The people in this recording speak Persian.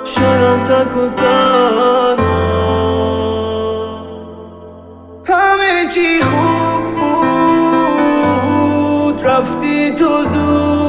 شدم تک و تنها. همه چی خوب بود رفتی تو زود،